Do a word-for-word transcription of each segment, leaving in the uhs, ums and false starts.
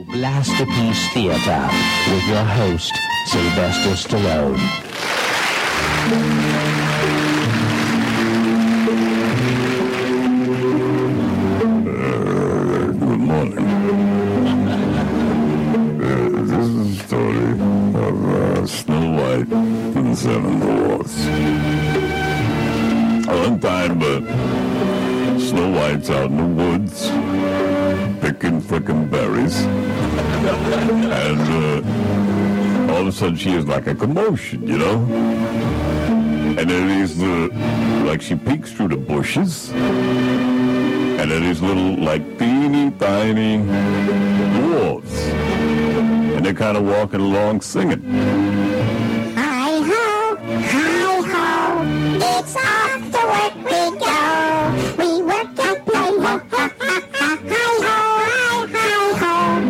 Blasterpiece Theater with your host, Sylvester Stallone. Uh, good morning. Uh, this is a story of uh, Snow White and the Seven Dwarfs. One time, uh, Snow White's out in the woods picking frickin' berries, and uh, all of a sudden she has like a commotion, you know? And then these, uh, like she peeks through the bushes, and then these little, like, teeny tiny dwarves, and they're kind of walking along singing. Hi-ho, hi-ho, it's off to work we go. We work and play, ho, ha, ha, ha, hi-ho, hi-ho.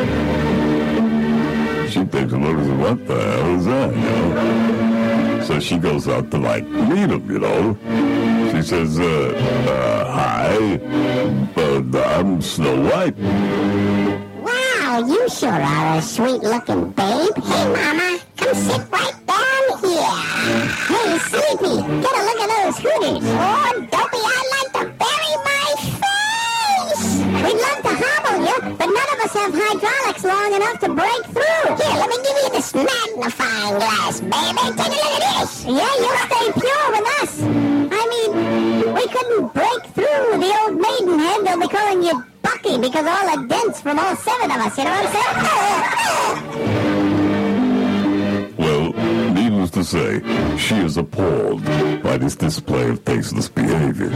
She takes a look and says, what the hell is that, you know? So she goes out to, like, meet him, you know? She says, uh, uh, hi, uh, I'm Snow White. Wow, you sure are a sweet-looking babe. Hey, Mama, come sit right down here. Hey, Sleepy, get a look at those hooters. Oh, Dopey, I'd like to bury my face. We'd love to hobble you, but none of us have hydraulics long enough to break through. Here, let me give you this magnifying glass, baby. Take a look at this. Yeah, you'll stay pure with us. I mean, we couldn't break through the old Maidenhead. They'll be calling you Bucky because of all the dents from all seven of us, you know what I'm saying? Well, needless to say, she is appalled by this display of tasteless behavior.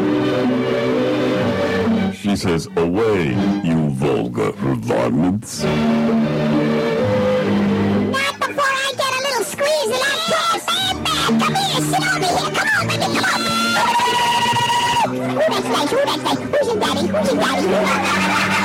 She says, away, you vulgar varmints. Not before I get a little squeeze of that puss. Come here, sit over here. Come on, baby, come on. Ooh, that's nice, ooh, that's nice. Who's your daddy? Who's your daddy?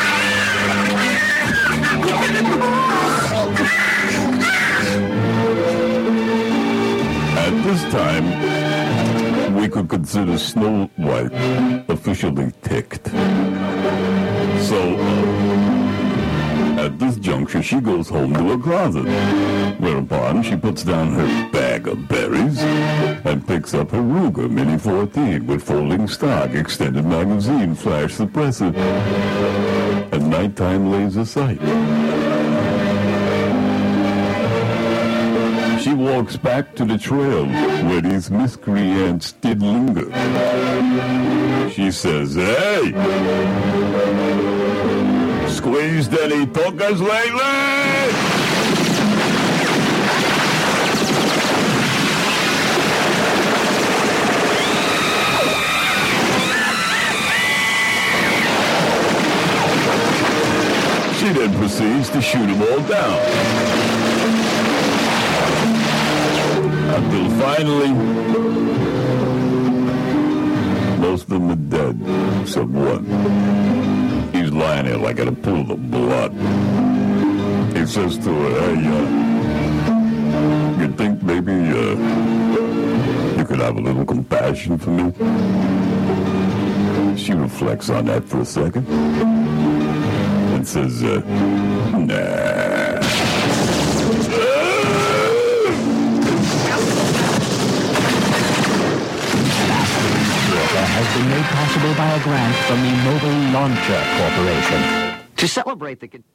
At this time, we could consider Snow White officially ticked. So, uh, at this juncture, she goes home to her closet, whereupon she puts down her bag of berries and picks up her Ruger Mini fourteen with folding stock, extended magazine, flash suppressor, and nighttime laser sight. She walks back to the trail where these miscreants did linger. She says, hey! Squeezed any tokas lately? She then proceeds to shoot them all down. Until finally, most of them are dead, except one. He's lying there like in a pool of blood. He says to her, hey, uh, you think maybe uh, you could have a little compassion for me? She reflects on that for a second and says, uh, nah. Has been made possible by a grant from the Mobile Launcher Corporation. To celebrate the...